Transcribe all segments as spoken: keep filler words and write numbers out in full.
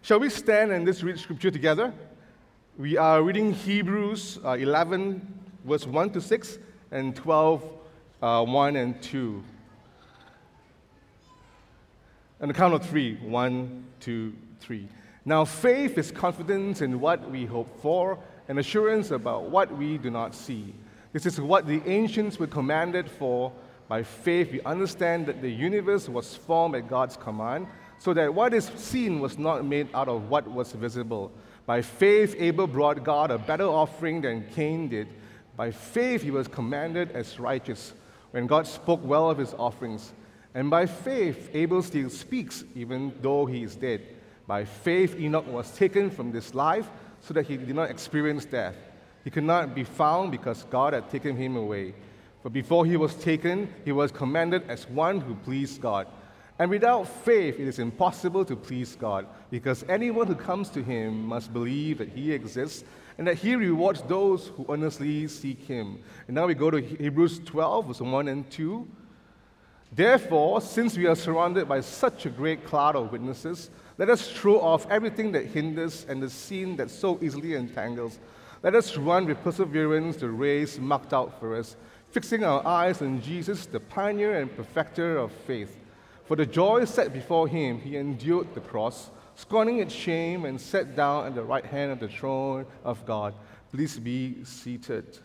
Shall we stand and let's read scripture together? We are reading Hebrews uh, eleven, verse one to six, and twelve, uh, one and two. On the count of three, one, two, three. Now faith is confidence in what we hope for, and assurance about what we do not see. This is what the ancients were commanded for. By faith we understand that the universe was formed at God's command, so that what is seen was not made out of what was visible. By faith Abel brought God a better offering than Cain did. By faith he was commanded as righteous, when God spoke well of his offerings. And by faith Abel still speaks, even though he is dead. By faith Enoch was taken from this life, so that he did not experience death. He could not be found because God had taken him away. For before he was taken, he was commanded as one who pleased God. And without faith, it is impossible to please God, because anyone who comes to him must believe that he exists and that he rewards those who earnestly seek him. And now we go to Hebrews twelve, verse one and two. Therefore, since we are surrounded by such a great cloud of witnesses, let us throw off everything that hinders and the sin that so easily entangles. Let us run with perseverance the race marked out for us, fixing our eyes on Jesus, the pioneer and perfecter of faith. For the joy set before him, he endured the cross, scorning its shame, and sat down at the right hand of the throne of God. Please be seated.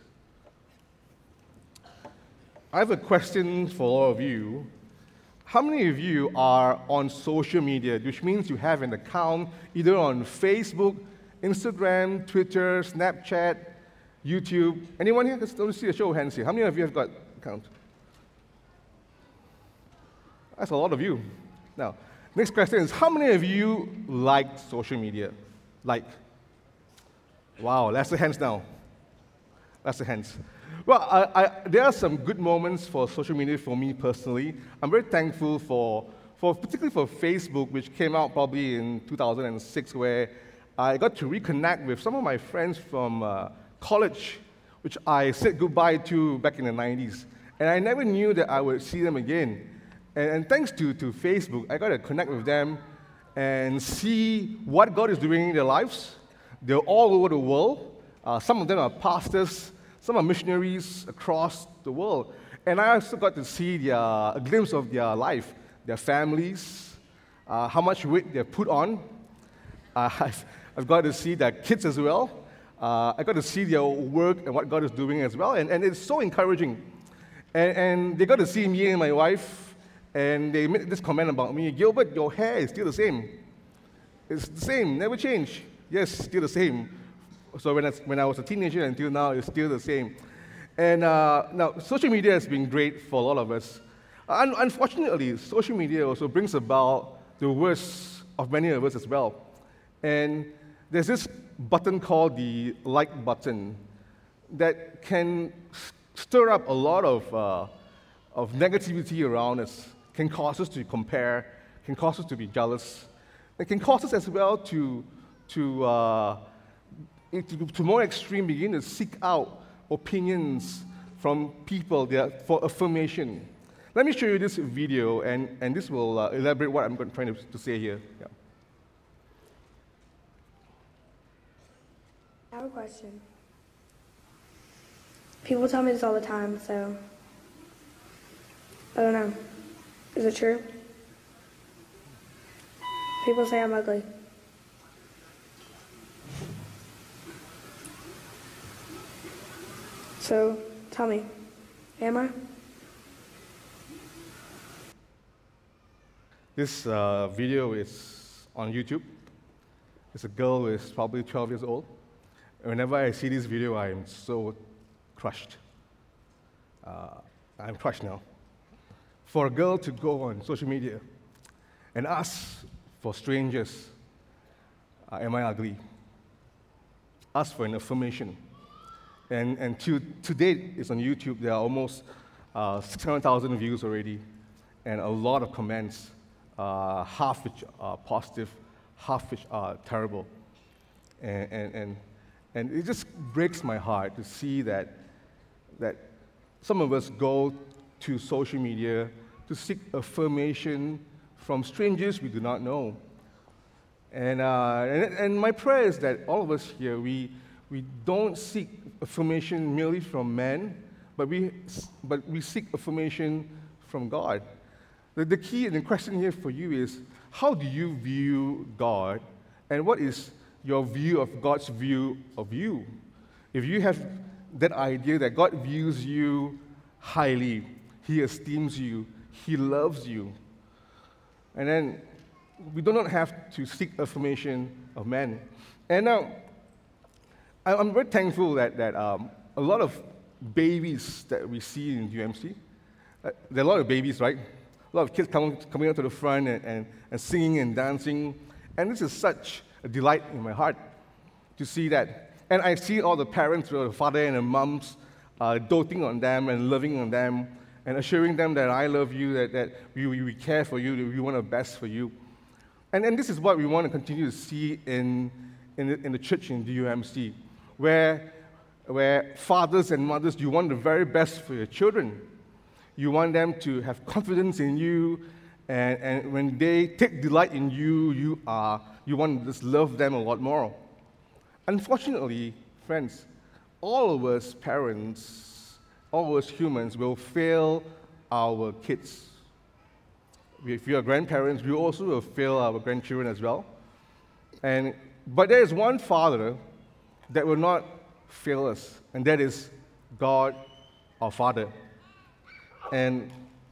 I have a question for all of you. How many of you are on social media, which means you have an account either on Facebook, Instagram, Twitter, Snapchat, YouTube? Anyone here? Let's see a show of hands here. How many of you have got an account? That's a lot of you. Now, next question is, how many of you like social media? Like? Wow, that's the hands now. That's the hands. Well, I, I, there are some good moments for social media for me personally. I'm very thankful for, for, particularly for Facebook, which came out probably in two thousand six, where I got to reconnect with some of my friends from uh, college, which I said goodbye to back in the nineties. And I never knew that I would see them again. And, and thanks to, to Facebook, I got to connect with them and see what God is doing in their lives. They're all over the world. Uh, some of them are pastors. Some are missionaries across the world. And I also got to see their, a glimpse of their life, their families, uh, how much weight they've put on. Uh, I've, I've got to see their kids as well. Uh, I got to see their work and what God is doing as well. And, and it's so encouraging. And, and they got to see me and my wife, and they made this comment about me: Gilbert, your hair is still the same. It's the same, never changed. Yes, still the same. So when I, when I was a teenager until now, it's still the same. And uh, now, social media has been great for a lot of us. Un- unfortunately, social media also brings about the worst of many of us as well. And there's this button called the like button that can stir up a lot of, uh, of negativity around us, can cause us to compare, can cause us to be jealous. It can cause us as well to, to uh, To, to more extreme, begin to seek out opinions from people that, for affirmation. Let me show you this video, and, and this will uh, elaborate what I'm trying to, to say here. Yeah. I have a question. People tell me this all the time, so I don't know. Is it true? People say I'm ugly. So, tell me, am I? This uh, video is on YouTube. It's a girl who is probably twelve years old. And whenever I see this video, I am so crushed. Uh, I'm crushed now. For a girl to go on social media and ask for strangers, uh, am I ugly? Ask for an affirmation. And, and to, to date, it's on YouTube. There are almost uh, six hundred thousand views already, and a lot of comments, uh, half which are positive, half which are terrible. And, and, and, and it just breaks my heart to see that, that some of us go to social media to seek affirmation from strangers we do not know. And, uh, and, and my prayer is that all of us here, we, we don't seek affirmation merely from men, but we, but we seek affirmation from God. The, the key and the question here for you is, how do you view God, and what is your view of God's view of you? If you have that idea that God views you highly, He esteems you, He loves you, and then we do not have to seek affirmation of men. And now, I'm very thankful that, that um, a lot of babies that we see in U M C, uh, there are a lot of babies, right? A lot of kids coming, coming up to the front and, and, and singing and dancing. And this is such a delight in my heart to see that. And I see all the parents, the father and the moms, uh, doting on them and loving on them and assuring them that I love you, that, that we, we care for you, that we want the best for you. And, and this is what we want to continue to see in, in, the, in the church in the U M C, where, where fathers and mothers, you want the very best for your children. You want them to have confidence in you, and, and when they take delight in you, you, are, you want to just love them a lot more. Unfortunately, friends, all of us parents, all of us humans will fail our kids. If you are grandparents, we also will fail our grandchildren as well. And, but there is one Father that will not fail us, and that is God, our Father. And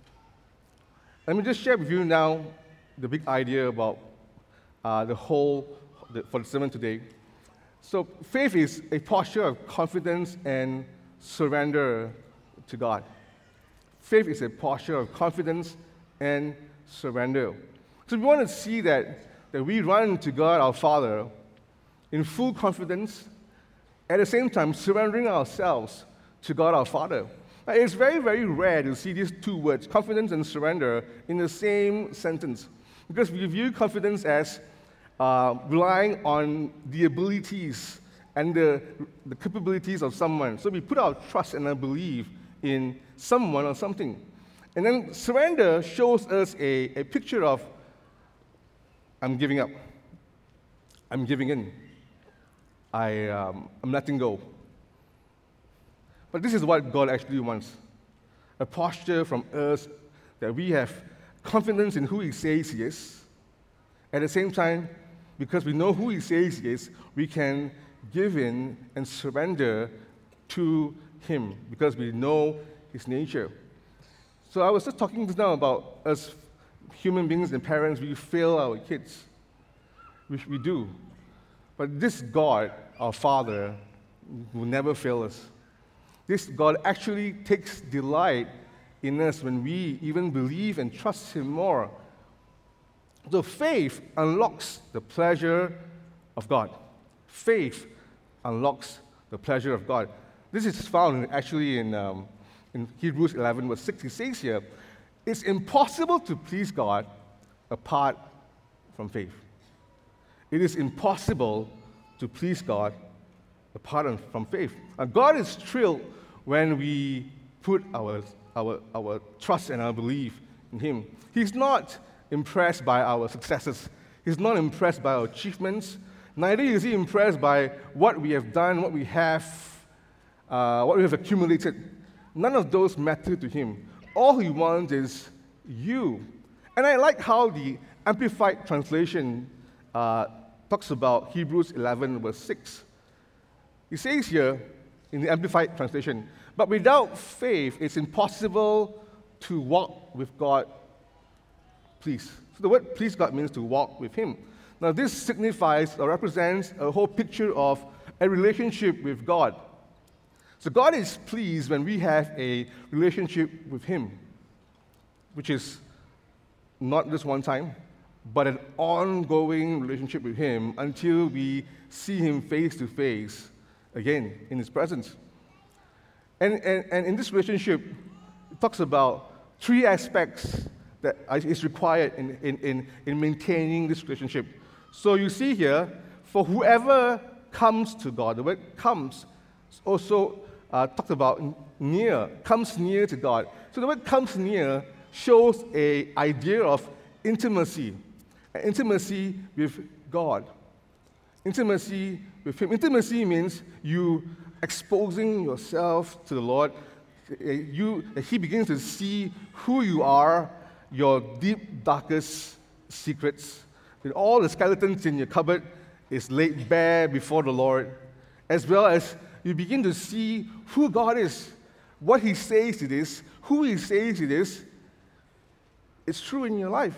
let me just share with you now the big idea about uh, the whole, the, for the sermon today. So faith is a posture of confidence and surrender to God. Faith is a posture of confidence and surrender. So we want to see that, that we run to God, our Father, in full confidence, at the same time surrendering ourselves to God, our Father. Now, it's very, very rare to see these two words, confidence and surrender, in the same sentence, because we view confidence as uh, relying on the abilities and the, the capabilities of someone. So we put our trust and our belief in someone or something. And then surrender shows us a, a picture of, I'm giving up. I'm giving in. I, um, I'm letting go. But this is what God actually wants. A posture from us that we have confidence in who He says He is. At the same time, because we know who He says He is, we can give in and surrender to Him because we know His nature. So I was just talking just now about us human beings and parents, we fail our kids, which we do. But this God, our Father, will never fail us. This God actually takes delight in us when we even believe and trust Him more. So faith unlocks the pleasure of God. Faith unlocks the pleasure of God. This is found actually in, um, in Hebrews eleven, verse six. It says here, it's impossible to please God apart from faith. It is impossible to please God apart from faith. Now, God is thrilled when we put our, our, our trust and our belief in Him. He's not impressed by our successes. He's not impressed by our achievements. Neither is He impressed by what we have done, what we have, uh, what we have accumulated. None of those matter to Him. All He wants is you. And I like how the Amplified Translation uh, talks about Hebrews eleven, verse six. It says here, in the Amplified Translation, but without faith, it's impossible to walk with God. Please. So the word please God means to walk with Him. Now, this signifies or represents a whole picture of a relationship with God. So God is pleased when we have a relationship with Him, which is not just one time, but an ongoing relationship with Him until we see Him face to face again in His presence. And, and, and in this relationship, it talks about three aspects that is required in, in, in, in maintaining this relationship. So you see here, for whoever comes to God, the word comes also uh, talked about near, comes near to God. So the word comes near shows an idea of intimacy, an intimacy with God. Intimacy with Him. Intimacy means you exposing yourself to the Lord. You, He begins to see who you are, your deep, darkest secrets. With all the skeletons in your cupboard is laid bare before the Lord, as well as you begin to see who God is, what He says it is, who He says it is. It's true in your life.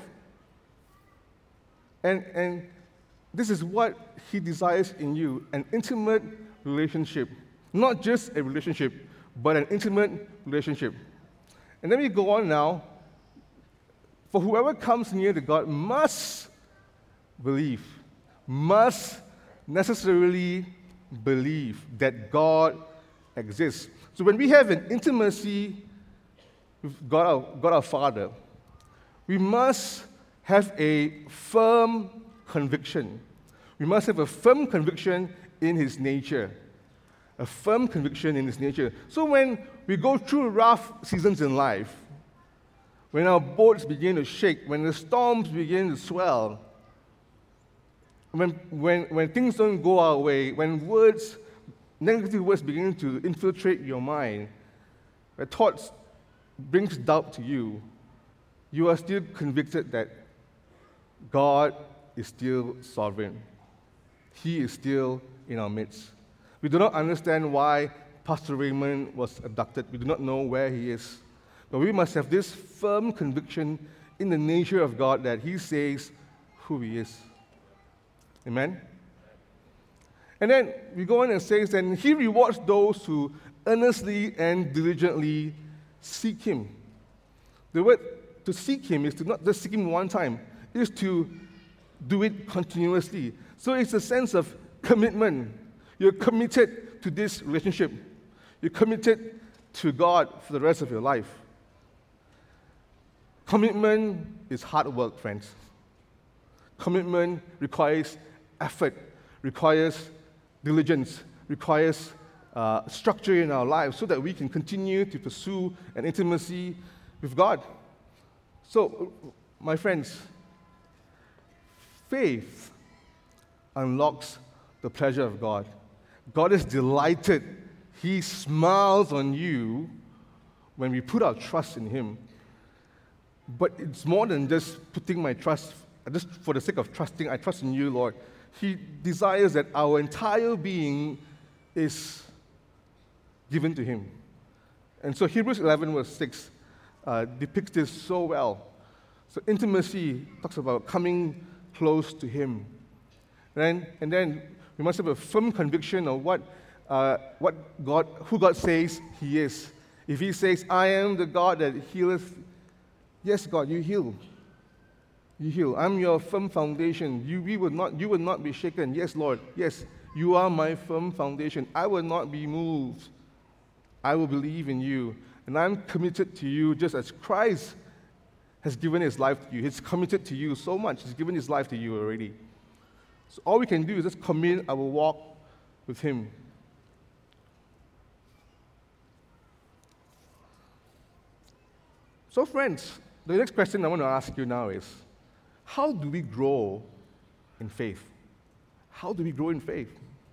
And, and this is what He desires in you, an intimate relationship. Not just a relationship, but an intimate relationship. And then we go on now. For whoever comes near to God must believe, must necessarily believe that God exists. So when we have an intimacy with God our, God our Father, we must have a firm conviction. We must have a firm conviction in His nature. A firm conviction in His nature. So when we go through rough seasons in life, when our boats begin to shake, when the storms begin to swell, when, when, when things don't go our way, when words, negative words begin to infiltrate your mind, when thoughts brings doubt to you, you are still convicted that God is still sovereign. He is still in our midst. We do not understand why Pastor Raymond was abducted. We do not know where he is. But we must have this firm conviction in the nature of God that He says who He is. Amen? And then we go on and say that He rewards those who earnestly and diligently seek Him. The word to seek Him is to not just seek Him one time, it is to do it continuously. So it's a sense of commitment. You're committed to this relationship. You're committed to God for the rest of your life. Commitment is hard work, friends. Commitment requires effort, requires diligence, requires uh, structure in our lives so that we can continue to pursue an intimacy with God. So, my friends, faith unlocks the pleasure of God. God is delighted. He smiles on you when we put our trust in Him. But it's more than just putting my trust, just for the sake of trusting, I trust in you, Lord. He desires that our entire being is given to Him. And so Hebrews eleven verse six uh, depicts this so well. So intimacy talks about coming close to Him. And then, and then we must have a firm conviction of what, uh, what God, who God says He is. If He says, I am the God that healeth, yes, God, you heal. You heal. I'm your firm foundation. You, we will not, you will not be shaken. Yes, Lord. Yes, you are my firm foundation. I will not be moved. I will believe in you. And I'm committed to you just as Christ has given His life to you. He's committed to you so much. He's given His life to you already. So all we can do is just commit our walk with Him. So friends, the next question I want to ask you now is, how do we grow in faith? How do we grow in faith?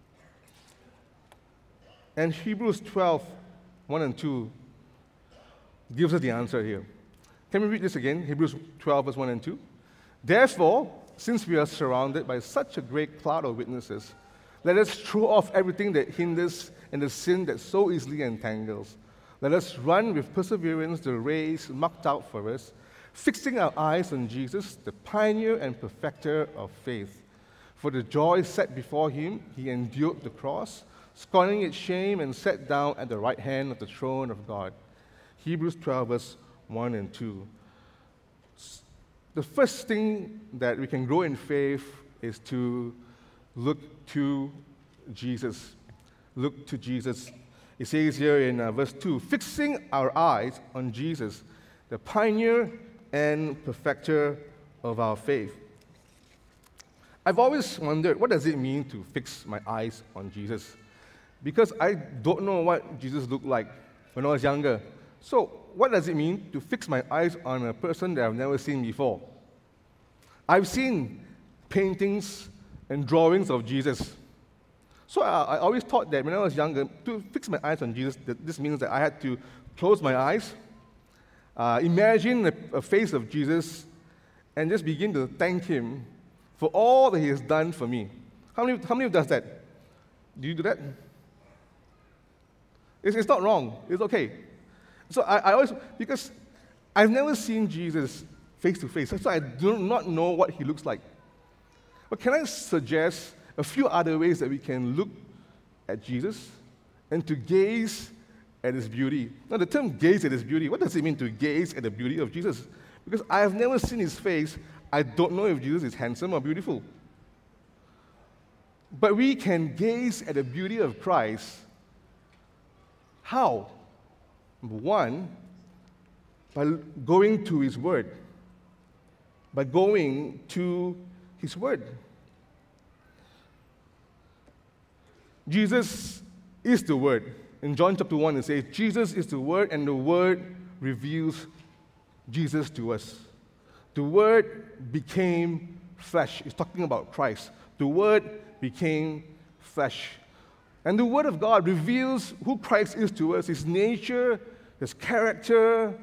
And Hebrews twelve, one and two gives us the answer here. Can we read this again? Hebrews twelve, verse one and two. Therefore, since we are surrounded by such a great cloud of witnesses, let us throw off everything that hinders and the sin that so easily entangles. Let us run with perseverance the race marked out for us, fixing our eyes on Jesus, the pioneer and perfecter of faith. For the joy set before Him, He endured the cross, scorning its shame, and sat down at the right hand of the throne of God. Hebrews twelve, verse one and two. The first thing that we can grow in faith is to look to Jesus. Look to Jesus. It says here in uh, verse two, fixing our eyes on Jesus, the pioneer and perfecter of our faith. I've always wondered, what does it mean to fix my eyes on Jesus? Because I don't know what Jesus looked like when I was younger. So, what does it mean to fix my eyes on a person that I've never seen before? I've seen paintings and drawings of Jesus. So I, I always thought that when I was younger, to fix my eyes on Jesus, that this means that I had to close my eyes, uh, imagine a, a face of Jesus, and just begin to thank Him for all that He has done for me. How many, how many of you does that? Do you do that? It's, it's not wrong. It's okay. So I, I always, because I've never seen Jesus face to face, so I do not know what He looks like. But can I suggest a few other ways that we can look at Jesus and to gaze at His beauty? Now, the term gaze at His beauty, what does it mean to gaze at the beauty of Jesus? Because I have never seen His face, I don't know if Jesus is handsome or beautiful. But we can gaze at the beauty of Christ. How? Number one, by going to His Word. By going to His Word. Jesus is the Word. In John chapter one, it says, Jesus is the Word, and the Word reveals Jesus to us. The Word became flesh. It's talking about Christ. The Word became flesh. And the Word of God reveals who Christ is to us, His nature, His character,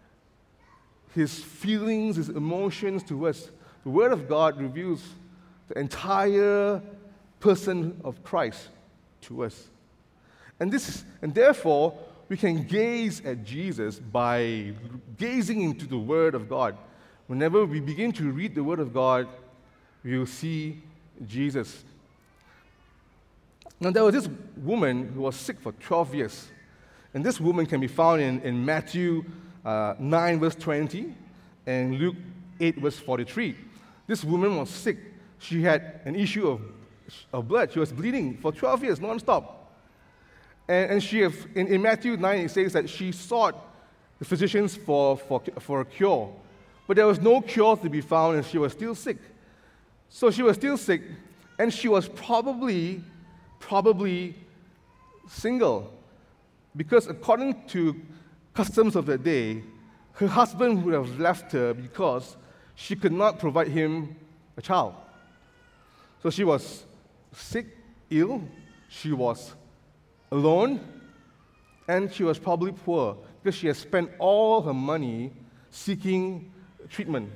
His feelings, His emotions to us. The Word of God reveals the entire person of Christ to us. And this, and therefore, we can gaze at Jesus by gazing into the Word of God. Whenever we begin to read the Word of God, we will see Jesus. Now, there was this woman who was sick for twelve years. And this woman can be found in, in Matthew uh, nine, verse twenty, and Luke eight, verse forty-three. This woman was sick. She had an issue of, of blood. She was bleeding for twelve years, non-stop. And, and she, have, in, in Matthew nine, it says that she sought the physicians for, for, for a cure. But there was no cure to be found, and she was still sick. So she was still sick, and she was probably, probably single. Because according to customs of the day, her husband would have left her because she could not provide him a child. So she was sick, ill, she was alone, and she was probably poor because she had spent all her money seeking treatment.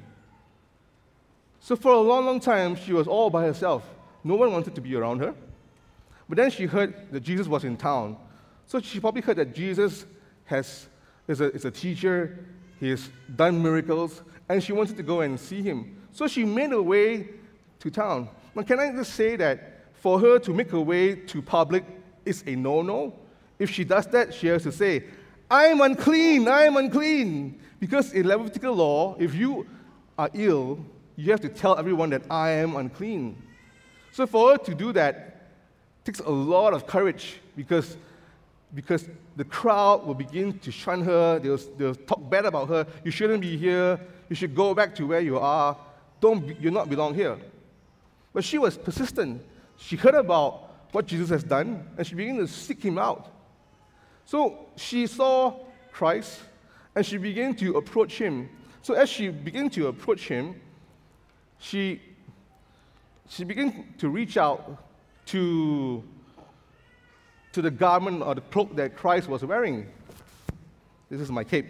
So for a long, long time, she was all by herself. No one wanted to be around her. But then she heard that Jesus was in town. So she probably heard that Jesus has, is, a, is a teacher, he has done miracles, and she wanted to go and see him. So she made her way to town. Now, can I just say that for her to make her way to public is a no-no? If she does that, she has to say, I'm unclean, I'm unclean. Because in Levitical law, if you are ill, you have to tell everyone that I am unclean. So for her to do that takes a lot of courage because, because the crowd will begin to shun her, they'll, they'll talk bad about her, you shouldn't be here, you should go back to where you are, don't be, you're not belong here. But she was persistent. She heard about what Jesus has done, and she began to seek him out. So she saw Christ, and she began to approach him. So as she began to approach him, she, she began to reach out to, to the garment or the cloak that Christ was wearing. This is my cape.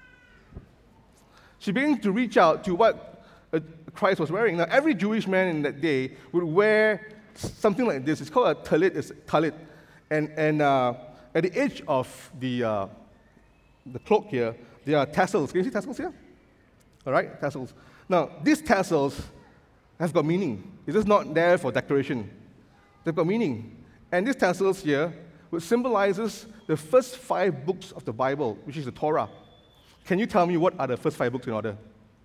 She began to reach out to what uh, Christ was wearing. Now, every Jewish man in that day would wear something like this. It's called a talit. It's talit. And, and uh, at the edge of the, uh, the cloak here, there are tassels. Can you see tassels here? All right, tassels. Now, these tassels have got meaning. It's just not there for decoration. They've got meaning. And these tassels here, which symbolizes the first five books of the Bible, which is the Torah. Can you tell me what are the first five books in order?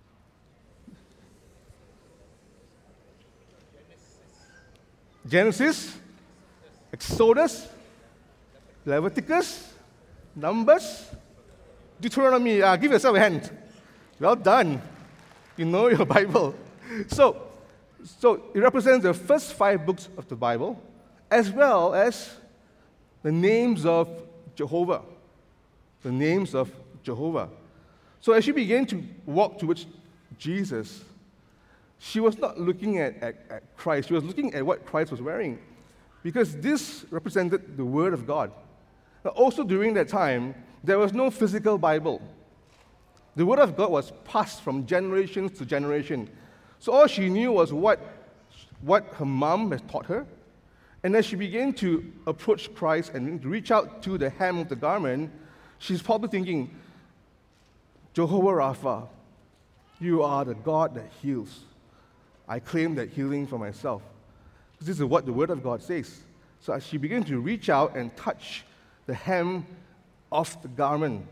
Genesis, Exodus, Leviticus, Numbers, Deuteronomy. Uh, give yourself a hand. Well done. You know your Bible. So, so it represents the first five books of the Bible, as well as the names of Jehovah. The names of Jehovah. So as she began to walk towards Jesus, she was not looking at, at, at Christ. She was looking at what Christ was wearing, because this represented the Word of God. Now, also during that time, there was no physical Bible. The Word of God was passed from generations to generation. So all she knew was what, what her mom had taught her. And as she began to approach Christ and to reach out to the hem of the garment, she's probably thinking, Jehovah Rapha, you are the God that heals. I claim that healing for myself. This is what the Word of God says. So as she began to reach out and touch the hem of the garment,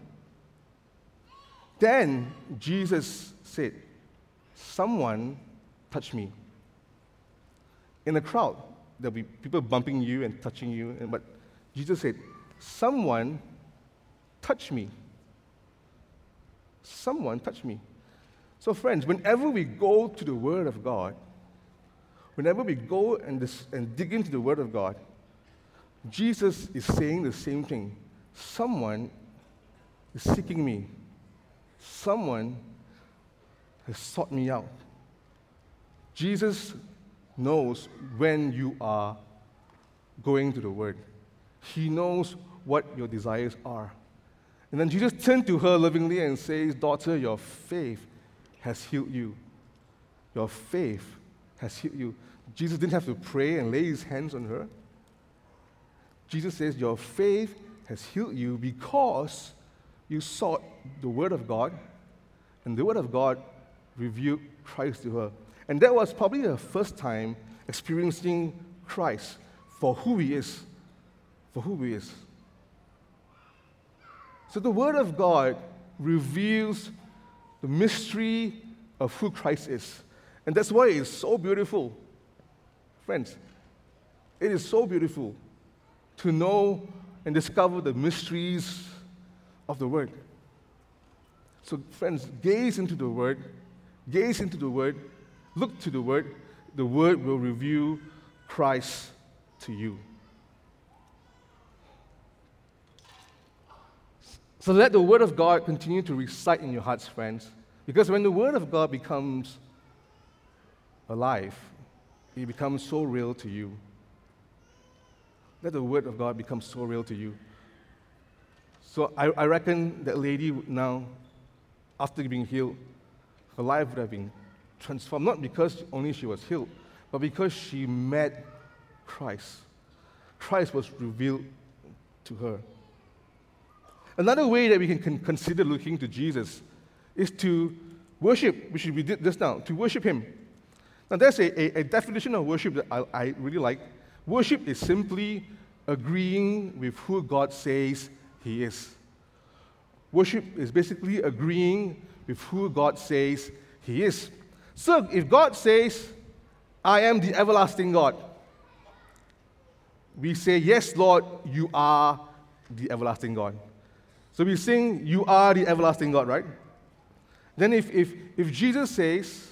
then Jesus said, someone touched me. In the crowd, there'll be people bumping you and touching you, and, but Jesus said, someone touched me. Someone touched me. So friends, whenever we go to the Word of God, whenever we go and, dis- and dig into the Word of God, Jesus is saying the same thing. Someone is seeking me. Someone has sought me out. Jesus knows when you are going to the Word. He knows what your desires are. And then Jesus turned to her lovingly and says, daughter, your faith has healed you. Your faith has healed you. Jesus didn't have to pray and lay his hands on her. Jesus says, your faith has healed you because you sought the Word of God, and the Word of God revealed Christ to her. And that was probably her first time experiencing Christ for who he is. For who he is. So the Word of God reveals the mystery of who Christ is. And that's why it's so beautiful. Friends, it is so beautiful to know and discover the mysteries of the Word. So friends, gaze into the Word, gaze into the Word, look to the Word. The Word will reveal Christ to you. So let the Word of God continue to recite in your hearts, friends, because when the Word of God becomes alive, it becomes so real to you. Let the Word of God become so real to you. So I, I reckon that lady now, after being healed, her life would have been transformed, not because only she was healed, but because she met Christ. Christ was revealed to her. Another way that we can con- consider looking to Jesus is to worship, which we did just now, to worship Him. Now, there's a, a, a definition of worship that I, I really like. Worship is simply agreeing with who God says He is. Worship is basically agreeing with who God says He is. So, if God says, I am the everlasting God, we say, yes, Lord, you are the everlasting God. So we sing, you are the everlasting God, right? Then if, if, if Jesus says,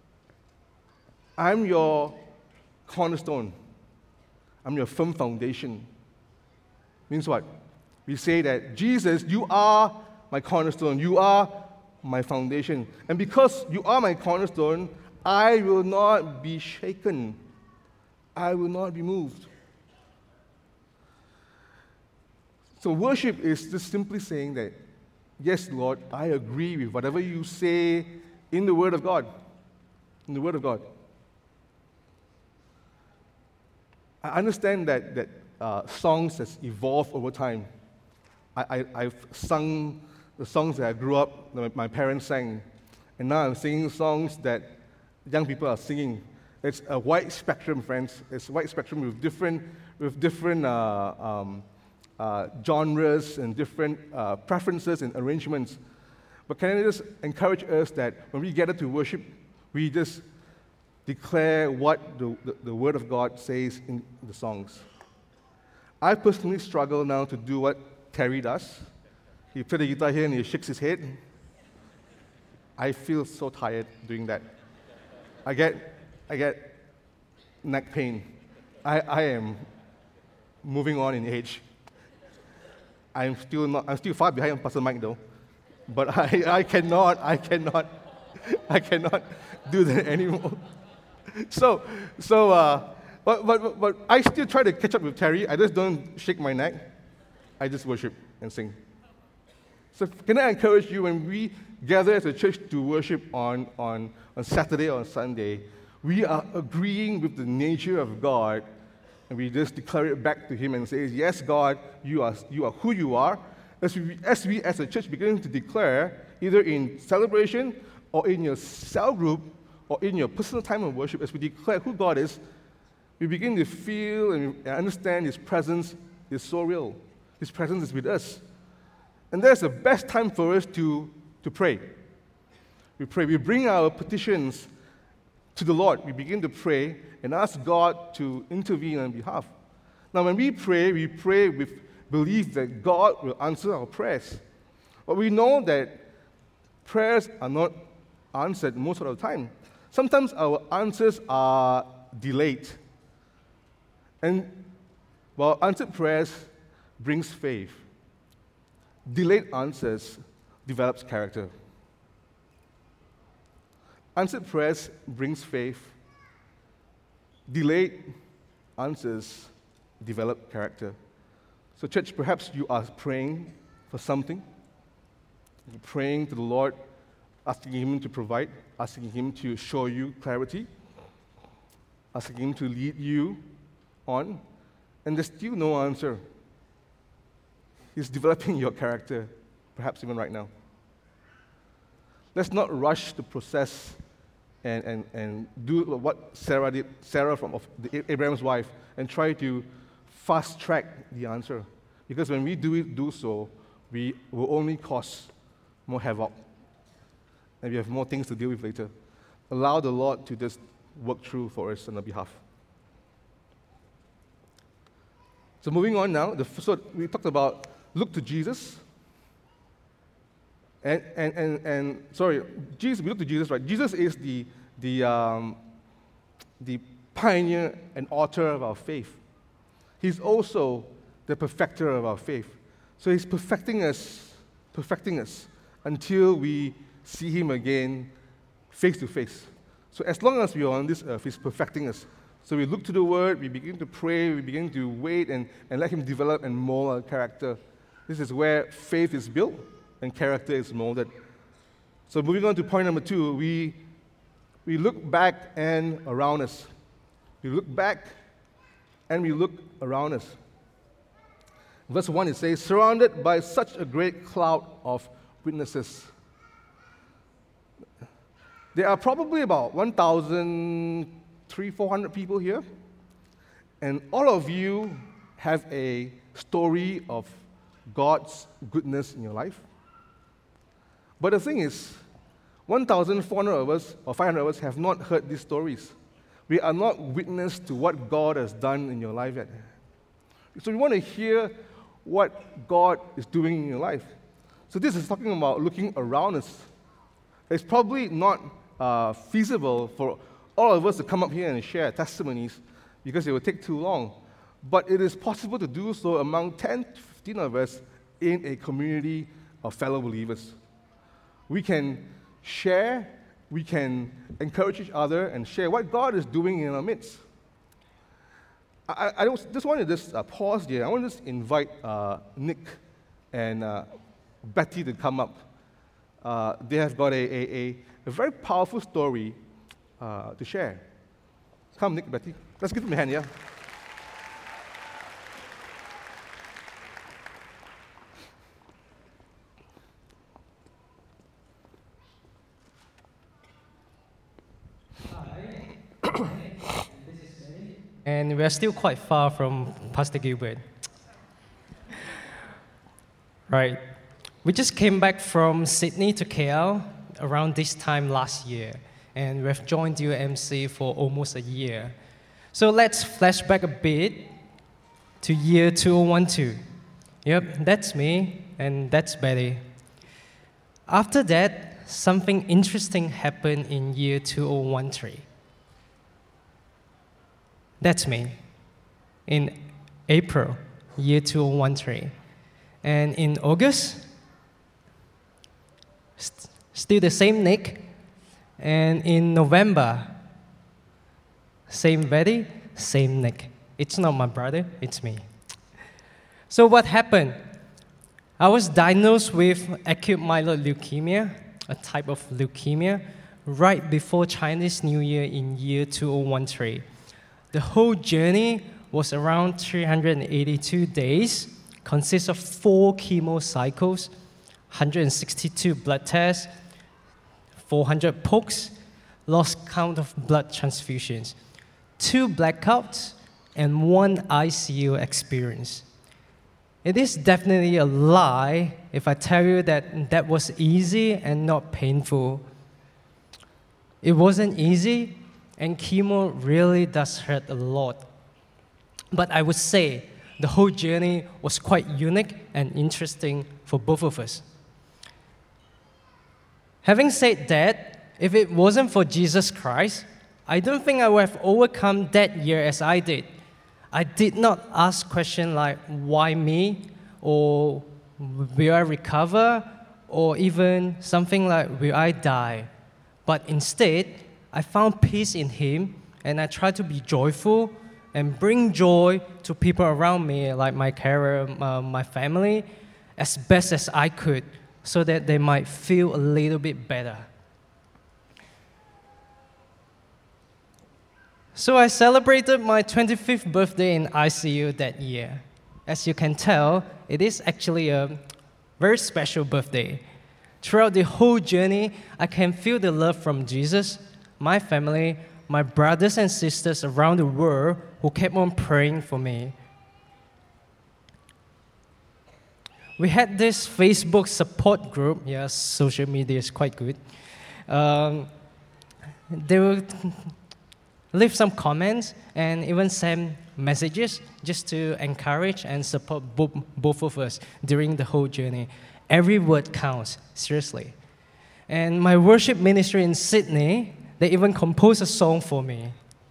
I'm your cornerstone, I'm your firm foundation, means what? We say that, Jesus, you are my cornerstone, you are my foundation. And because you are my cornerstone, I will not be shaken. I will not be moved. So worship is just simply saying that, yes, Lord, I agree with whatever you say in the Word of God. In the Word of God. I understand that, that uh, songs has evolved over time. I, I, I've sung the songs that I grew up, that my parents sang, and now I'm singing songs that young people are singing. It's a wide spectrum, friends. It's a wide spectrum with different, with different uh, um, uh, genres and different uh, preferences and arrangements. But can I just encourage us that when we gather to worship, we just declare what the, the, the Word of God says in the songs. I personally struggle now to do what Terry does. He plays the guitar here and he shakes his head. I feel so tired doing that. I get, I get neck pain. I, I am moving on in age. I'm still not. I'm still far behind Pastor Mike though. But I, I cannot. I cannot. I cannot do that anymore. So, so, uh, but, but, but I still try to catch up with Terry. I just don't shake my neck. I just worship and sing. So can I encourage you, when we gather as a church to worship on, on, on Saturday or on Sunday, we are agreeing with the nature of God, and we just declare it back to Him and say, yes, God, you are, you are who you are. As we, as we as a church begin to declare, either in celebration or in your cell group or in your personal time of worship, as we declare who God is, we begin to feel and understand His presence is so real. His presence is with us. And that's the best time for us to, to pray. We pray. We bring our petitions to the Lord. We begin to pray and ask God to intervene on behalf. Now, when we pray, we pray with belief that God will answer our prayers. But we know that prayers are not answered most of the time. Sometimes our answers are delayed. And, well, answered prayers brings faith. Delayed answers develops character. Answered prayers brings faith. Delayed answers develop character. So, church, perhaps you are praying for something. You're praying to the Lord, asking Him to provide, asking Him to show you clarity, asking Him to lead you on, and there's still no answer. He's developing your character, perhaps even right now. Let's not rush the process and, and, and do what Sarah did, Sarah from of the, Abraham's wife, and try to fast-track the answer. Because when we do it, do so, we will only cause more havoc. And we have more things to deal with later. Allow the Lord to just work through for us on our behalf. So moving on now, the, so we talked about look to Jesus. And, and, and, and sorry, Jesus, we look to Jesus, right? Jesus is the, the, um, the pioneer and author of our faith. He's also the perfecter of our faith. So He's perfecting us, perfecting us until we see Him again face to face. So as long as we are on this earth, He's perfecting us. So we look to the Word, we begin to pray, we begin to wait and, and let Him develop and mold our character. This is where faith is built and character is molded. So moving on to point number two, we, we look back and around us. We look back and we look around us. Verse one, it says, surrounded by such a great cloud of witnesses. There are probably about one thousand three hundred, four hundred people here, and all of you have a story of God's goodness in your life. But the thing is, one thousand four hundred of us, or five hundred of us, have not heard these stories. We are not witness to what God has done in your life yet. So we want to hear what God is doing in your life. So this is talking about looking around us. It's probably not uh, feasible for all of us to come up here and share testimonies because it will take too long. But it is possible to do so among ten to fifteen of us in a community of fellow believers. We can share, we can encourage each other and share what God is doing in our midst. I, I just want to just uh, pause here. I want to just invite uh, Nick and uh, Betty to come up. Uh, they have got a, a, a, a very powerful story uh, to share. Come, Nick, Betty. Let's give them a hand, yeah? And we're still quite far from Pastor Gilbert. Right. We just came back from Sydney to K L around this time last year, and we've joined U M C for almost a year. So let's flash back a bit to year two thousand twelve. Yep, that's me, and that's Betty. After that, something interesting happened in year two thousand thirteen. That's me, in April, year two thousand thirteen. And in August, st still the same Nick, And in November, same Betty, same Nick. It's not my brother, it's me. So what happened? I was diagnosed with acute myeloid leukemia, a type of leukemia, right before Chinese New Year in year two thousand thirteen. The whole journey was around three hundred eighty-two days, consists of four chemo cycles, one hundred sixty-two blood tests, four hundred pokes, lost count of blood transfusions, two blackouts, and one I C U experience. It is definitely a lie if I tell you that that was easy and not painful. It wasn't easy, and chemo really does hurt a lot. But I would say the whole journey was quite unique and interesting for both of us. Having said that, if it wasn't for Jesus Christ, I don't think I would have overcome that year as I did. I did not ask questions like, why me? Or will I recover? Or even something like, will I die? But instead, I found peace in Him, and I tried to be joyful and bring joy to people around me, like my carer, uh, my family, as best as I could, so that they might feel a little bit better. So I celebrated my twenty-fifth birthday in I C U that year. As you can tell, it is actually a very special birthday. Throughout the whole journey, I can feel the love from Jesus, my family, my brothers and sisters around the world who kept on praying for me. We had this Facebook support group. Yes, social media is quite good. Um, they would leave some comments and even send messages just to encourage and support both, both of us during the whole journey. Every word counts, seriously. And my worship ministry in Sydney, they even composed a song for me.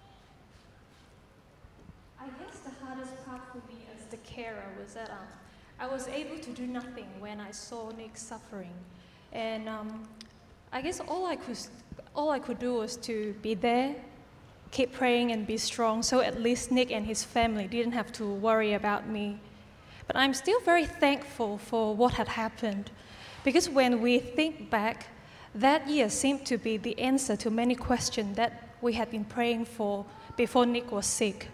I guess the hardest part for me as the carer was that um, I was able to do nothing when I saw Nick suffering. And um, I guess all I could, all I could do was to be there, keep praying and be strong, so at least Nick and his family didn't have to worry about me. But I'm still very thankful for what had happened, because when we think back, that year seemed to be the answer to many questions that we had been praying for before Nick was sick.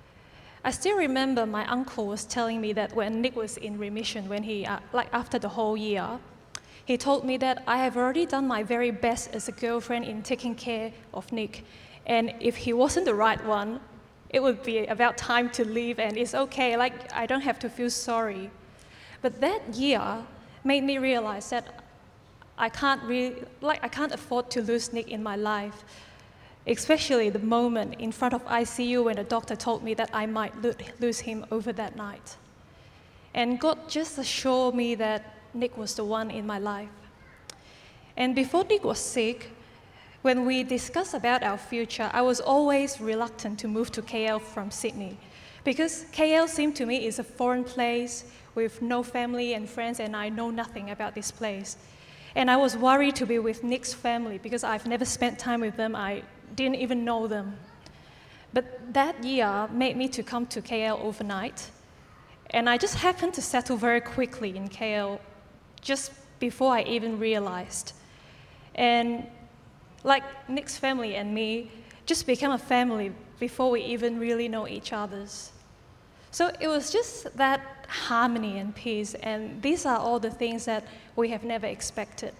I still remember my uncle was telling me that when Nick was in remission, when he, uh, like after the whole year, he told me that I have already done my very best as a girlfriend in taking care of Nick. And if he wasn't the right one, it would be about time to leave, and it's okay, like I don't have to feel sorry. But that year made me realize that I can't really, like I can't afford to lose Nick in my life, especially the moment in front of I C U when the doctor told me that I might lo- lose him over that night. And God just assured me that Nick was the one in my life. And before Nick was sick, when we discussed about our future, I was always reluctant to move to K L from Sydney, because K L seemed to me is a foreign place with no family and friends, and I know nothing about this place. And I was worried to be with Nick's family because I've never spent time with them. I didn't even know them. But that year made me to come to K L overnight, and I just happened to settle very quickly in K L just before I even realized. And like Nick's family and me just became a family before we even really know each other's. So it was just that harmony and peace, and these are all the things that we have never expected.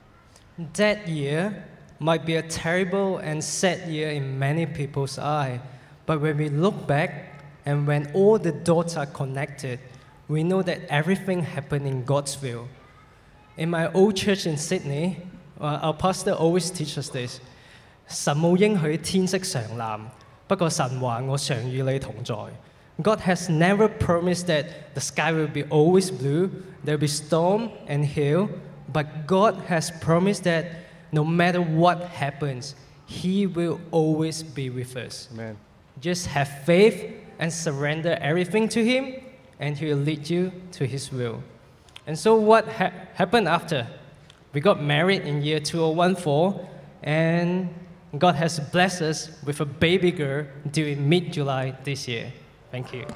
That year might be a terrible and sad year in many people's eyes, but when we look back and when all the dots are connected, we know that everything happened in God's will. In my old church in Sydney, uh, our pastor always teaches us this: 神冇應許天色常藍，不過神話我常與你同在. God has never promised that the sky will be always blue, there will be storm and hail, but God has promised that no matter what happens, He will always be with us. Amen. Just have faith and surrender everything to Him, and He will lead you to His will. And so what ha- happened after? We got married in year two thousand fourteen, And God has blessed us with a baby girl during mid-July this year. Thank you.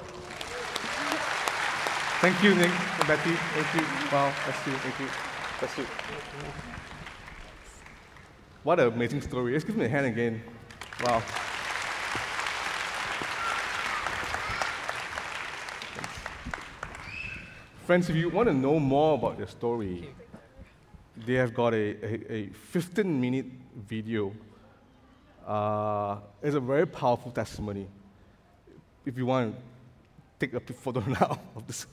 Thank you, Nick and Betty. Thank you. Wow, that's you. Thank you. That's you. What an amazing story. Let's give me a hand again. Wow. Friends, if you want to know more about their story, they have got a, a, a fifteen minute video. Uh, it's a very powerful testimony. If you want to take a photo now of this.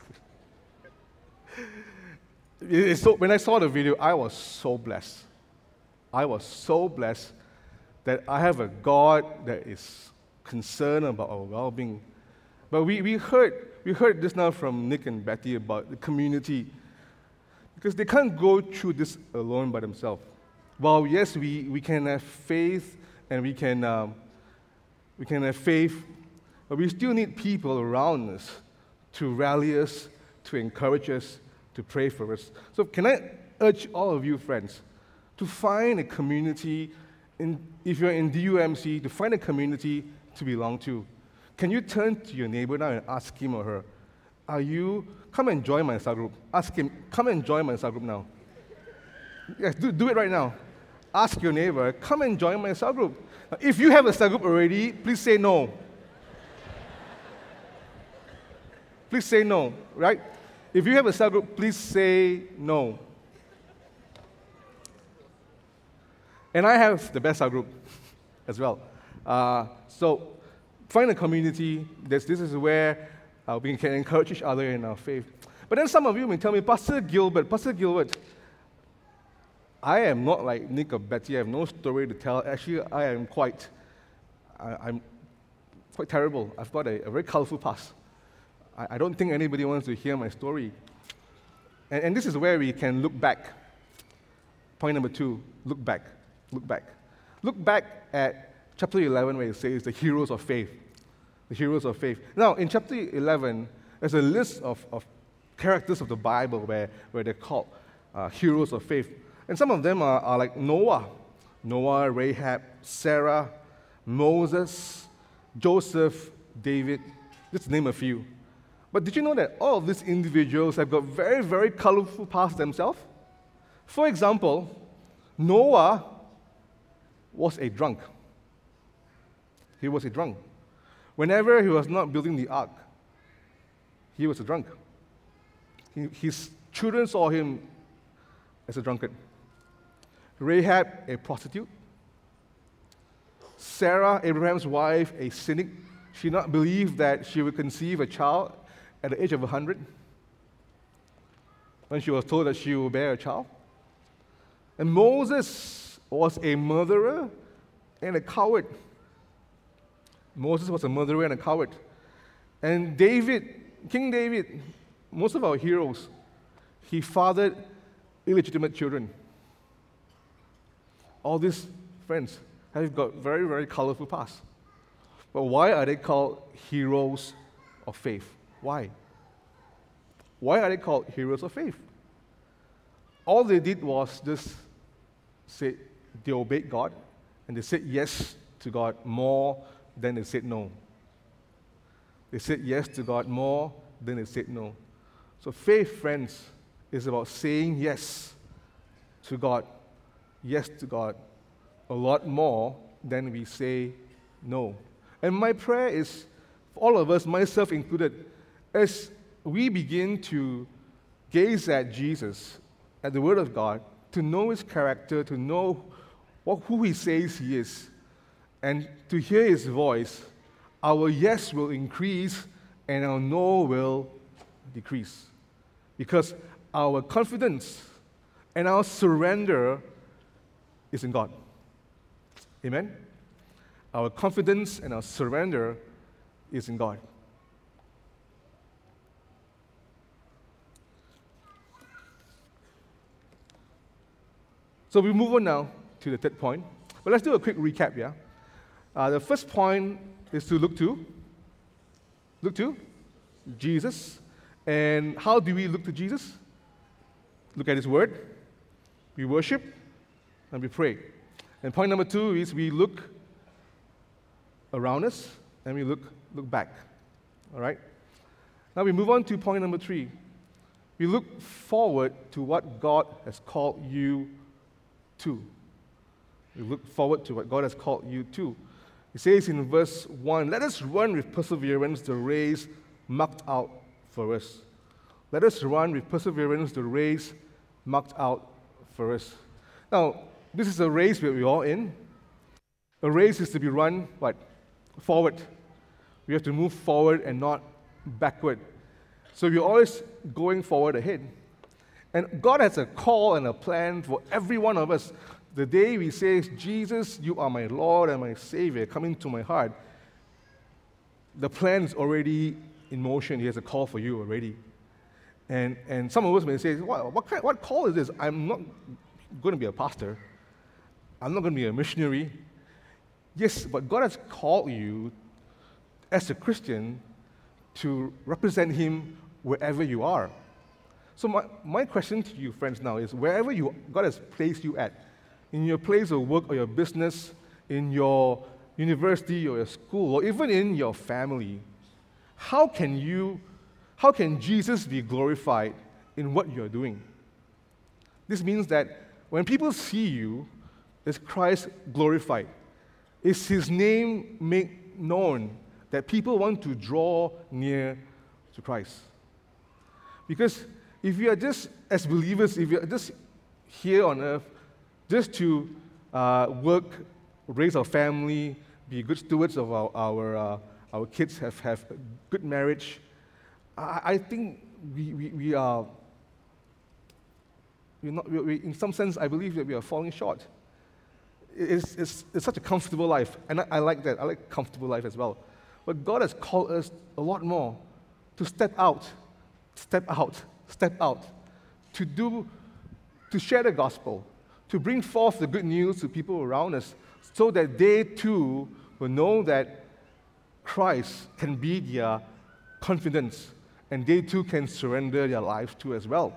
It's so, when I saw the video, I was so blessed. I was so blessed that I have a God that is concerned about our well-being. But we, we heard we heard this now from Nick and Betty about the community, because they can't go through this alone by themselves. While yes, we, we can have faith and we can um, we can have faith, but we still need people around us to rally us, to encourage us, to pray for us. So can I urge all of you friends to find a community, in, if you're in D U M C, to find a community to belong to. Can you turn to your neighbor now and ask him or her, are you, come and join my cell group. Ask him, come and join my cell group now. Yes, do, do it right now. Ask your neighbor, come and join my cell group. Now, if you have a cell group already, please say no. Please say no, right? If you have a cell group, please say no. And I have the best cell group as well. Uh, so find a community. This, this is where uh, we can encourage each other in our faith. But then some of you may tell me, Pastor Gilbert, Pastor Gilbert, I am not like Nick or Betty. I have no story to tell. Actually, I am quite, I, I'm quite terrible. I've got a, a very colorful past. I, I don't think anybody wants to hear my story. And, and this is where we can look back. Point number two, look back. Look back. Look back at chapter eleven where it says the heroes of faith. The heroes of faith. Now, in chapter eleven, there's a list of, of characters of the Bible where, where they're called uh, heroes of faith. And some of them are, are like Noah. Noah, Rahab, Sarah, Moses, Joseph, David, just to name a few. But did you know that all of these individuals have got very, very colorful pasts themselves? For example, Noah was a drunk. He was a drunk. Whenever he was not building the ark, he was a drunk. He, his children saw him as a drunkard. Rahab, a prostitute. Sarah, Abraham's wife, a cynic. She did not believe that she would conceive a child at the age of one hundred when she was told that she would bear a child. And Moses was a murderer and a coward. Moses was a murderer and a coward. And David, King David, most of our heroes, he fathered illegitimate children. All these friends have got very, very colorful past. But why are they called heroes of faith? Why? Why are they called heroes of faith? All they did was just say they obeyed God and they said yes to God more than they said no. They said yes to God more than they said no. So faith, friends, is about saying yes to God, yes to God, a lot more than we say no. And my prayer is, for all of us, myself included, as we begin to gaze at Jesus, at the Word of God, to know His character, to know what, who He says He is, and to hear His voice, our yes will increase and our no will decrease. Because our confidence and our surrender is in God. Amen? Our confidence and our surrender is in God. So we move on now to the third point. But let's do a quick recap, yeah? Uh, the first point is to look to, look to Jesus. And how do we look to Jesus? Look at His Word, we worship, and we pray. And point number two is we look around us and we look, look back. All right? Now we move on to point number three. We look forward to what God has called you to. We look forward to what God has called you to. It says in verse one, let us run with perseverance the race marked out for us. Let us run with perseverance the race marked out for us. Now, this is a race that we're all in. A race is to be run, what? Forward. We have to move forward and not backward. So we're always going forward ahead. And God has a call and a plan for every one of us. The day we say, Jesus, you are my Lord and my Savior, come into my heart, the plan is already in motion. He has a call for you already. And, and some of us may say, what, what, kind, what call is this? I'm not going to be a pastor. I'm not going to be a missionary. Yes, but God has called you as a Christian to represent Him wherever you are. So my, my question to you, friends, now is wherever you, God has placed you at, in your place of work or your business, in your university or your school, or even in your family, how can you, how can Jesus be glorified in what you're doing? This means that when people see you, is Christ glorified? Is His name made known that people want to draw near to Christ? Because if we are just, as believers, if we are just here on earth, just to uh, work, raise our family, be good stewards of our our, uh, our kids, have, have a good marriage, I, I think we, we, we are, we're not, we, we, in some sense, I believe that we are falling short. It's, it's, it's such a comfortable life, and I, I like that. I like comfortable life as well. But God has called us a lot more to step out, step out, step out, to do, to share the gospel, to bring forth the good news to people around us so that they too will know that Christ can be their confidence and they too can surrender their lives to as well.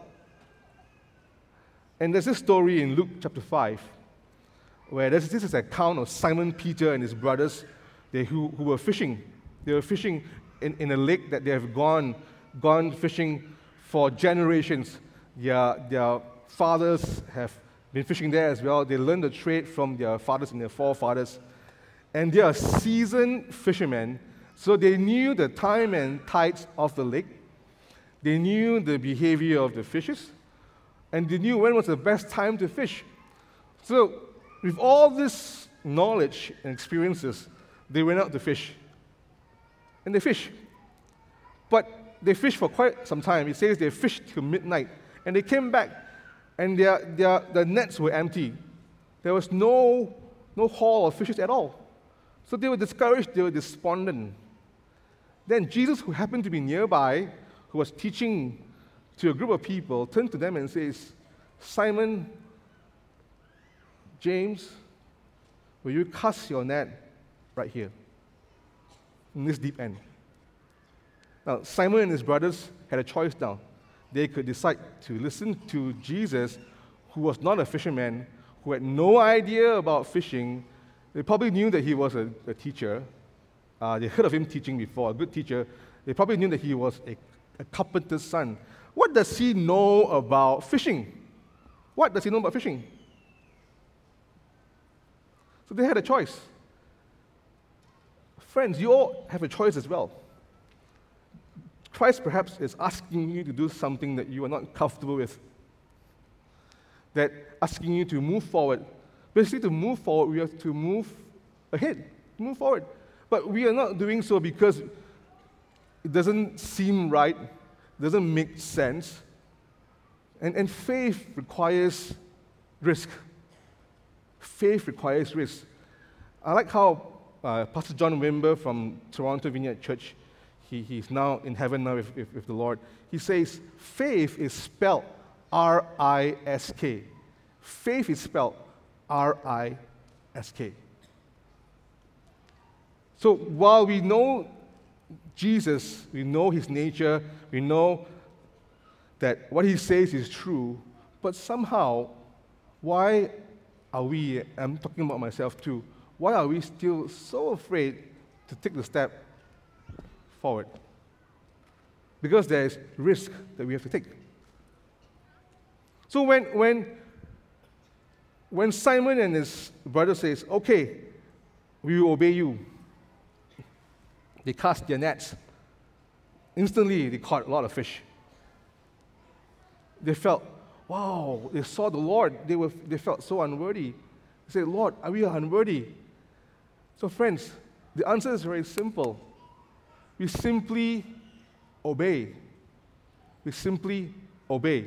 And there's this story in Luke chapter five where this, this is an account of Simon Peter and his brothers they, who, who were fishing. They were fishing in, in a lake that they have gone, gone fishing for generations. Their, their fathers have been fishing there as well. They learned the trade from their fathers and their forefathers. And they are seasoned fishermen, so they knew the time and tides of the lake. They knew the behavior of the fishes, and they knew when was the best time to fish. So, with all this knowledge and experiences, they went out to fish. And they fished. But they fished for quite some time. It says they fished till midnight. And they came back, and their, their, the nets were empty. There was no, no haul of fishes at all. So they were discouraged, they were despondent. Then Jesus, who happened to be nearby, who was teaching to a group of people, turned to them and says, Simon, James, will you cast your net right here, in this deep end? Now, Simon and his brothers had a choice now. They could decide to listen to Jesus, who was not a fisherman, who had no idea about fishing. They probably knew that he was a, a teacher. Uh, they heard of him teaching before, a good teacher. They probably knew that he was a, a carpenter's son. What does he know about fishing? What does he know about fishing? So they had a choice. Friends, you all have a choice as well. Christ perhaps is asking you to do something that you are not comfortable with, that asking you to move forward. Basically, to move forward, we have to move ahead, move forward. But we are not doing so because it doesn't seem right, doesn't make sense. And, and faith requires risk. Faith requires risk. I like how uh, Pastor John Wimber from Toronto Vineyard Church, he, he's now in heaven now with, with, with the Lord. He says, faith is spelled R I S K. Faith is spelled R I S K. So while we know Jesus, we know His nature, we know that what He says is true, but somehow, why are we, I'm talking about myself too, why are we still so afraid to take the step forward? Because there's risk that we have to take. So when, when, when Simon and his brother says, okay, we will obey you, they cast their nets. Instantly, they caught a lot of fish. They felt, wow, they saw the Lord. They, were, they felt so unworthy. They said, Lord, are we unworthy? So friends, the answer is very simple. We simply obey. We simply obey.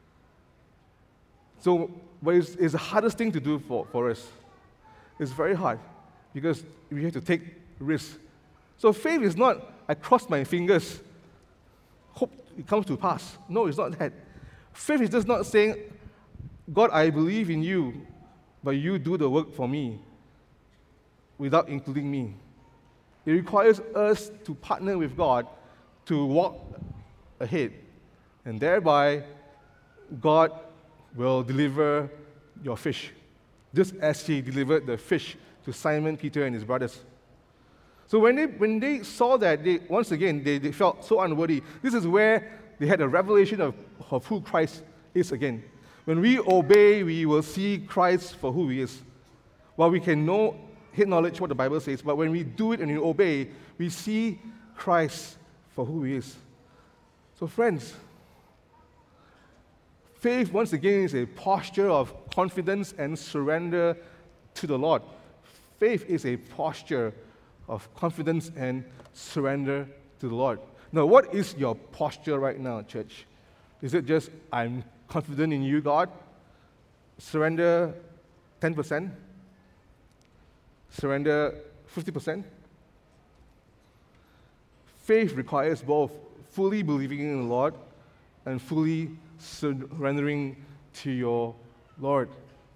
So what is, is the hardest thing to do for, for us? It's very hard because we have to take risks. So faith is not, I cross my fingers, hope it comes to pass. No, it's not that. Faith is just not saying, God, I believe in you, but you do the work for me without including me. It requires us to partner with God to walk ahead, and thereby God will deliver your fish, just as he delivered the fish to Simon, Peter, and his brothers. So when they, when they saw that, they, once again, they, they felt so unworthy. This is where they had a revelation of, of who Christ is again. When we obey, we will see Christ for who he is. While we can know, head knowledge what the Bible says, but when we do it and we obey, we see Christ for who he is. So friends, faith, once again, is a posture of confidence and surrender to the Lord. Faith is a posture of confidence and surrender to the Lord. Now, what is your posture right now, church? Is it just, I'm confident in you, God? Surrender ten percent? Surrender fifty percent? Faith requires both fully believing in the Lord and fully surrendering to your Lord.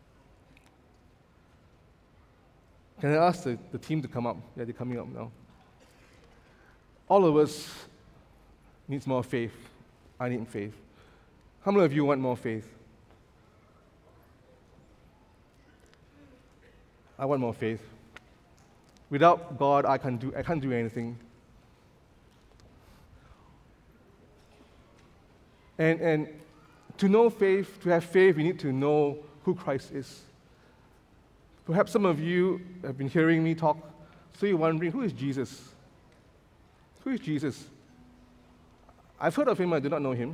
Can I ask the, the team to come up? Yeah, they're coming up now. All of us needs more faith. I need faith. How many of you want more faith? I want more faith. Without God, I can't do, I can't do anything. And, and to know faith, to have faith, we need to know who Christ is. Perhaps some of you have been hearing me talk, so you're wondering, who is Jesus? Who is Jesus? I've heard of him, I do not know him.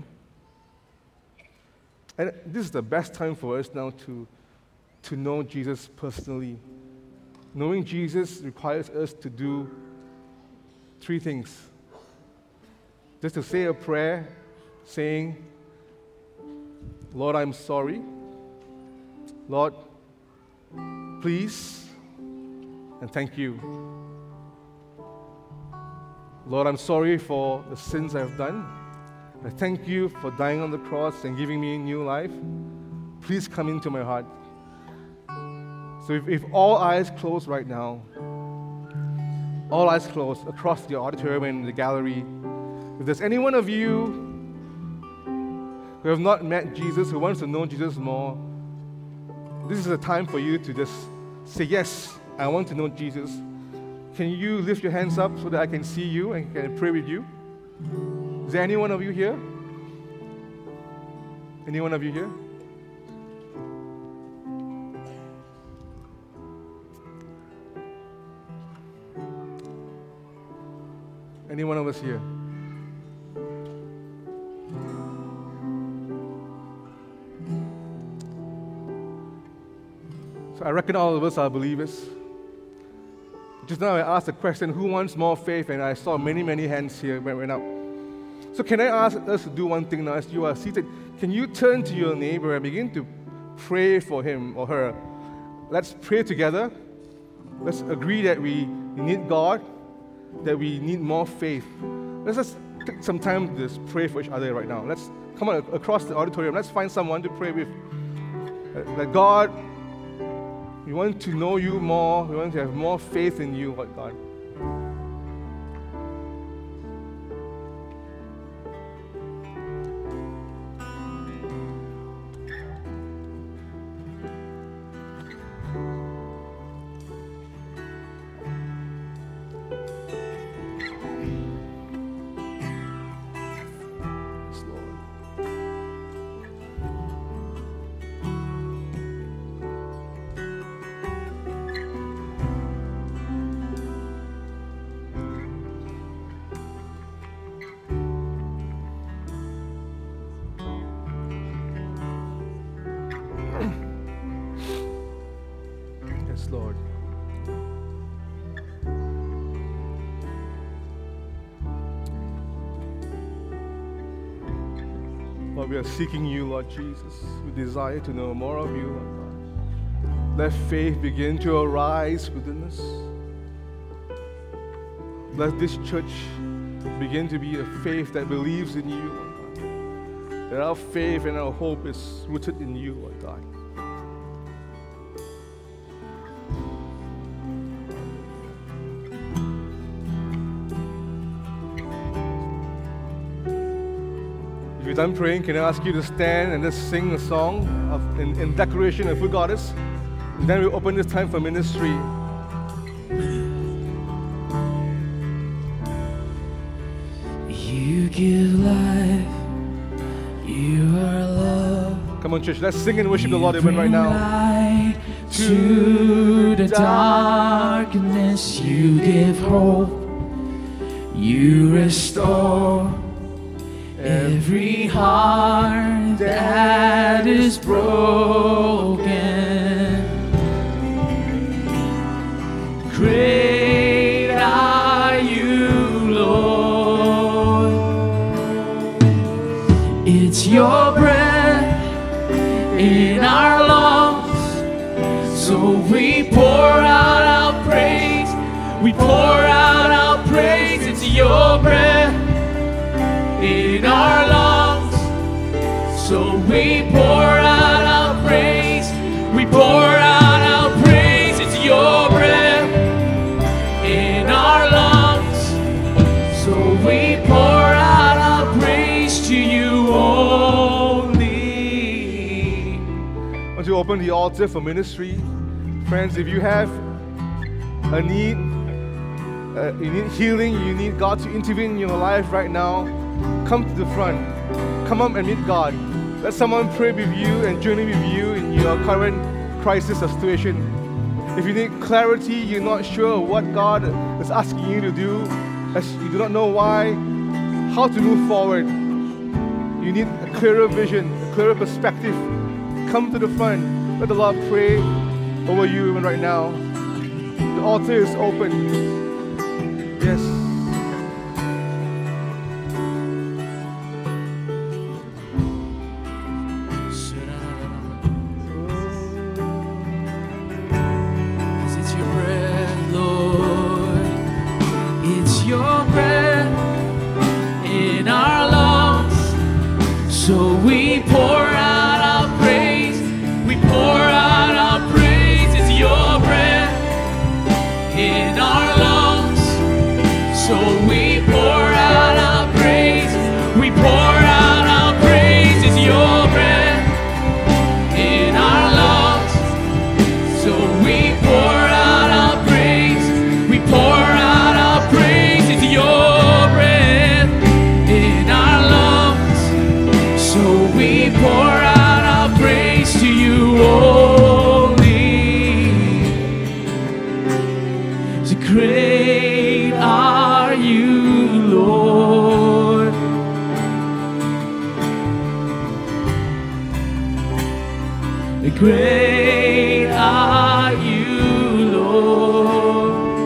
And this is the best time for us now to, to know Jesus personally. Knowing Jesus requires us to do three things. Just to say a prayer saying, Lord, I'm sorry. Lord, please, and thank you. Lord, I'm sorry for the sins I've done. I thank you for dying on the cross and giving me a new life. Please come into my heart. So if, if all eyes closed right now, all eyes closed across the auditorium and the gallery, if there's any one of you who have not met Jesus, who wants to know Jesus more, this is a time for you to just say, yes, I want to know Jesus. Can you lift your hands up so that I can see you and can pray with you? Is there any one of you here? Any one of you here? Any one of us here? So I reckon all of us are believers. Just now I asked the question, who wants more faith? And I saw many, many hands here went up. So can I ask us to do one thing now as you are seated? Can you turn to your neighbor and begin to pray for him or her? Let's pray together. Let's agree that we need God, that we need more faith. Let's just take some time to just pray for each other right now. Let's come on across the auditorium. Let's find someone to pray with. That God, we want to know you more. We want to have more faith in you, Lord God. Lord, we are seeking you, Lord Jesus. We desire to know more of you, Lord God. Let faith begin to arise within us. Let this church begin to be a faith that believes in you, Lord God. That our faith and our hope is rooted in you, Lord God. If you're done praying, can I ask you to stand and just sing a song of, in, in declaration of who God is? And then we open this time for ministry. You give life, you are love. Come on, church, let's sing and worship the Lord even right now. Light to the darkness, you give hope, you restore every heart that is broken. Great are you, Lord. It's your breath in our lungs, so we pour out our praise. We pour out our praise. It's your breath in our lungs, so we pour out our praise. We pour out our praise. It's your breath in our lungs, so we pour out our praise to you only. Want to open the altar for ministry, friends? If you have a need, uh, you need healing, you need God to intervene in your life right now, come to the front. Come up and meet God. Let someone pray with you and journey with you in your current crisis or situation. If you need clarity, you're not sure what God is asking you to do, as you do not know why, how to move forward, you need a clearer vision, a clearer perspective, come to the front. Let the Lord pray over you even right now. The altar is open. Yes. So we pour out our praise, we pour out our praise. It's your breath in our lungs. So we pour out our praise, we pour out our praise. It's your breath in our lungs. So we pour out our praise, we pour out our praise. It's your breath in our lungs. So we pour out our praise to you only. So great are you, Lord. Great are you, Lord.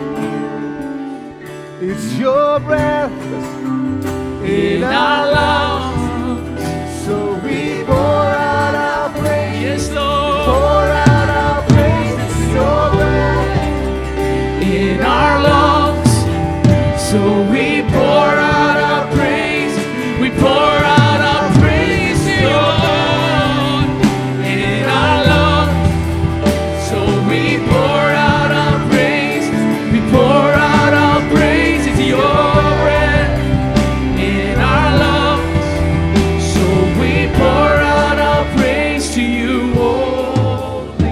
It's your breath In our lungs. so we pour out our praise. Yes, Lord. Pour out our praise. It's your breath In our lungs. So we pour out our praise. We pour out our praise to you, Lord. In our lungs. So we pour out our praise. We pour out our praise. It's your breath in our lungs. So we pour out our praise to you only.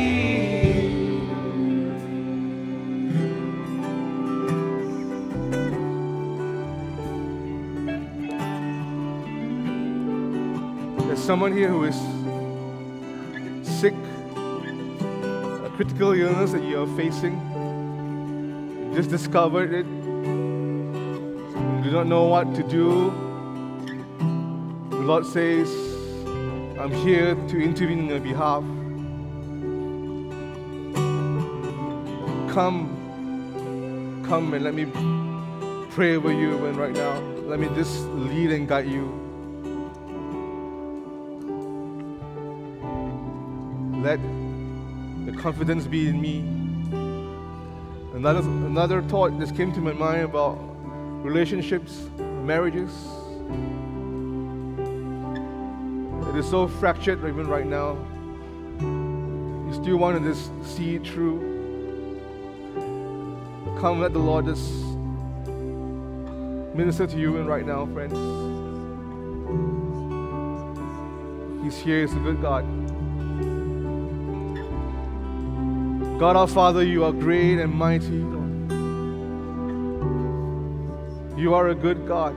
There's someone here who is sick, a critical illness that you are facing. You just discovered it. You do not know what to do. The Lord says, I'm here to intervene on your behalf. Come, come and let me pray over you even right now. Let me just lead and guide you. let the confidence be in me. Another, another thought just came to my mind about relationships, marriages. It is so fractured even right now. You still want to just see it through. Come, let the Lord just minister to you right now, friends. He's here. He's a good God. God our Father, you are great and mighty, Lord. You are a good God.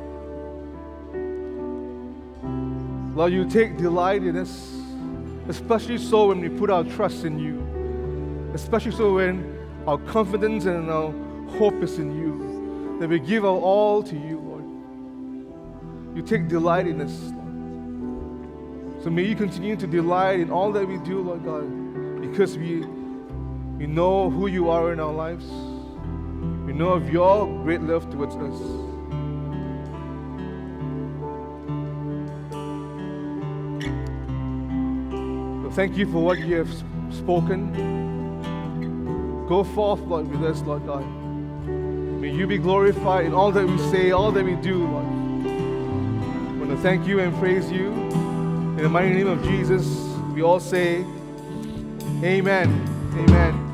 Lord, you take delight in us, especially so when we put our trust in you, especially so when our confidence and our hope is in you, that we give our all to you, Lord. You take delight in us, Lord. So may you continue to delight in all that we do, Lord God, because we, we know who you are in our lives. We know of your great love towards us. So thank you for what you have spoken. Go forth, Lord, with us, Lord God. May you be glorified in all that we say, all that we do, Lord. I want to thank you and praise you. In the mighty name of Jesus, we all say, Amen. Amen.